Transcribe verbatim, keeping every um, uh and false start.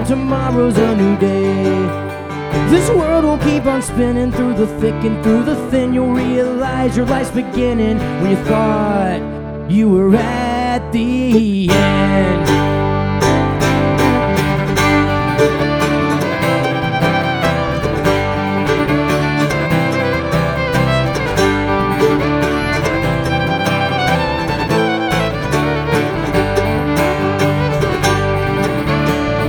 tomorrow's a new day. This world will keep on spinning through the thick and through the thin. You'll realize your life's beginning when you thought you were at the end.